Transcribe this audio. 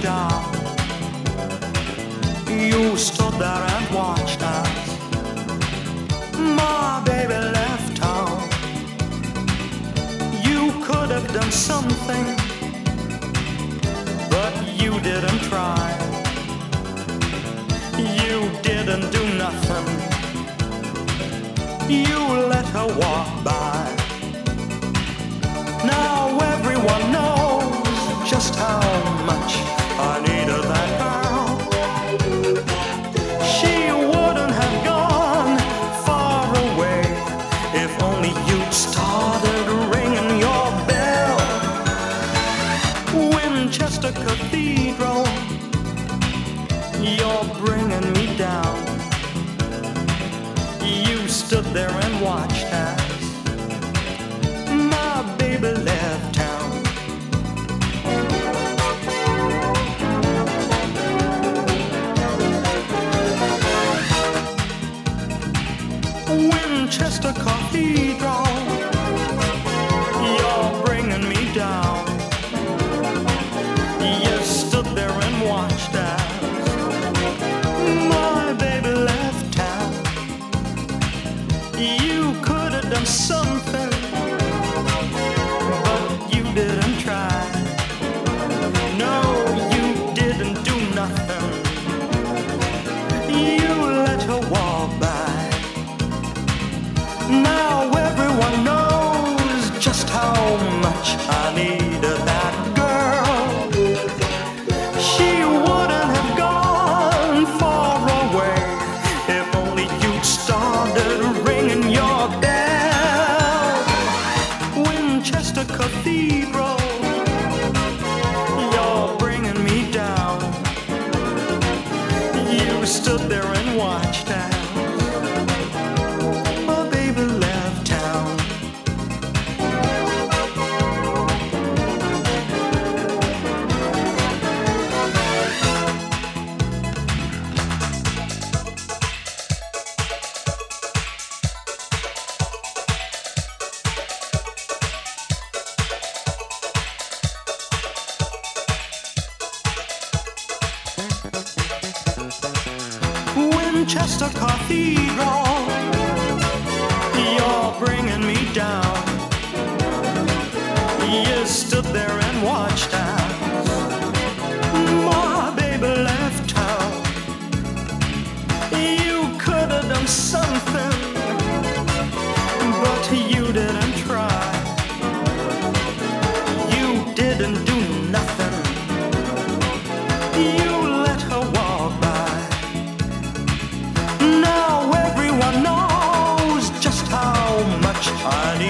down. You stood there and watched us. My baby left town. You could have done something, but you didn't try. You didn't do nothing. You let her walk by. Now everyone knows just how much I needed that girl. She wouldn't have gone far away if only you'd started ringing your bell. Winchester Cathedral, you're bringing me down. You stood there and watched us. My baby left town. Winchester Cathedral, you're bringing me down. You stood there and watched us. My baby left town. You could have done something, but you didn't try. No, you didn't do nothing. You let her walk by. Now everyone knows just how much I needed that girl. She wouldn't have gone far away if only you'd started ringing your bell. Winchester Cathedral, you're bringing me down. You stood there and watched us. My baby left town. Winchester Cathedral, you're bringing me down. You stood there and watched us. My baby left town. You could have done something, but you didn't try. You didn't do nothing. You let her walk by. Now everyone knows just how much I need.